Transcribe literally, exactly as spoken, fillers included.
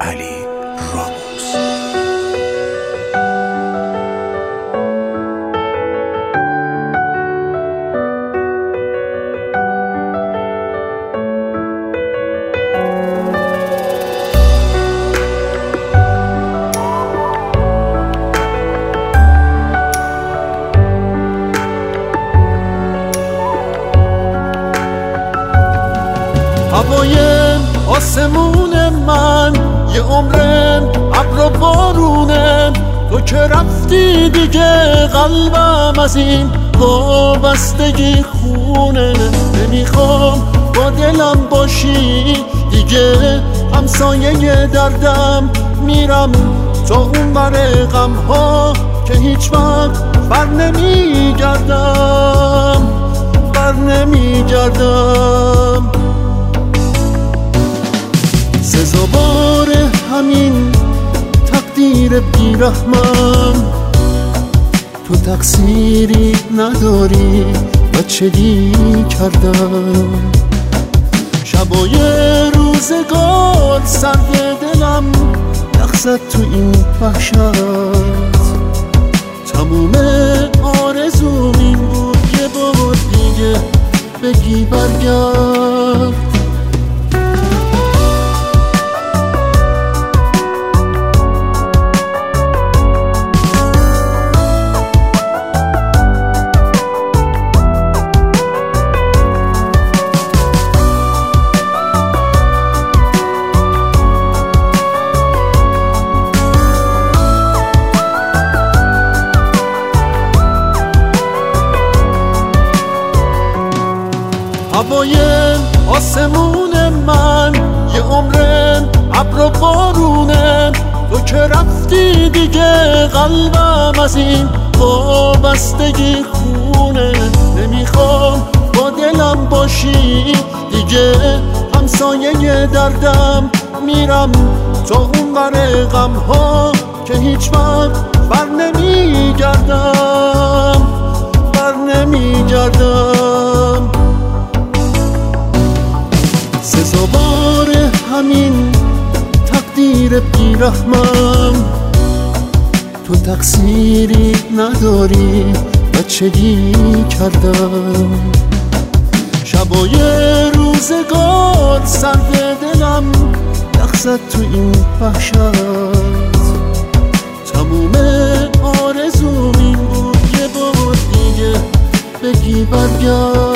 علی راموس. هوای آسمون من یه عمرن ابر و بارونه، تو که رفتی دیگه قلبم از این وابستگی خونه. نمیخوام با دلم باشی دیگه، همسایه دردم میرم تا اون بر غم ها که هیچ وقت بر نمیگردم بر نمیگردم. سزاوار همین تقدیر بیرحمم، تو تقصیری نداری بچگی کردم. شبای روزگار سرد دلم یخزد تو این وحشت، تموم آرزوم این بود یه بار دیگه بگی برگرد. هوای آسمون من یه عمرن ابر و بارونه، تو که رفتی دیگه قلبم از این وابستگی خونه. نمیخوام با دلم باشی دیگه، همسایه دردم میرم تا اون بر غم ها که هیچ وقت بر نمیگردم بر نمیگردم. سزاوار همین تقدیر بیرحمم، تو تقصیری نداری بچگی کردم. شبای روزگار سرد دلم یخزد تو این وحشت، تموم آرزوم این بود یه بار دیگه بگی برگرد.